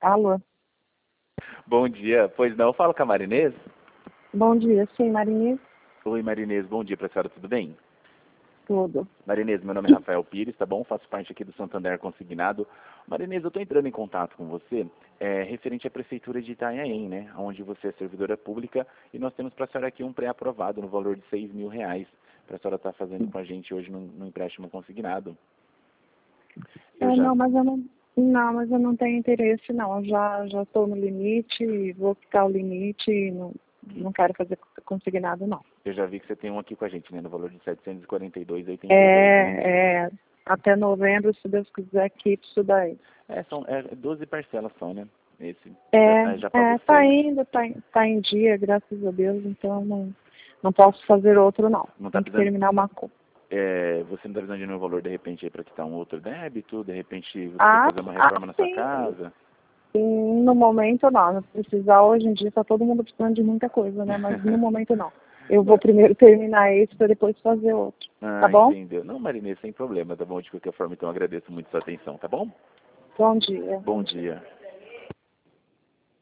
Alô? Bom dia. Pois não, eu falo com a Marinês? Bom dia, sim, Marinês? Oi, Marinês. Bom dia pra senhora, tudo bem? Tudo. Marinês, meu nome é Rafael Pires, tá bom? Faço parte aqui do Santander Consignado. Marinês, eu tô entrando em contato com você, referente à Prefeitura de Itanhaém, né? Onde você é servidora pública e nós temos pra senhora aqui um pré-aprovado no valor de R$ 6.000 pra senhora estar fazendo com a gente hoje no empréstimo consignado. Não, mas eu não. Não, mas eu não tenho interesse, não. Eu já estou no limite, vou ficar o limite, não quero fazer consignado, não. Eu já vi que você tem um aqui com a gente, né? No valor de R$ 742,82. Até novembro, se Deus quiser, quito isso daí. São 12 parcelas só, né? Esse. Já Tá indo, tá em dia, graças a Deus, então não posso fazer outro, não. Não tá Tem que precisando. terminar uma conta. Você não está precisando de nenhum valor, de repente, para quitar um outro débito, de repente você fazer uma reforma na sua casa? No momento não. Se precisar, hoje em dia está todo mundo precisando de muita coisa, né? Mas no momento não. Eu vou primeiro terminar esse para depois fazer outro. Tá bom? Entendeu. Não, Marinês, sem problema, tá bom? De qualquer forma, então agradeço muito a sua atenção, tá bom? Bom dia. Bom dia.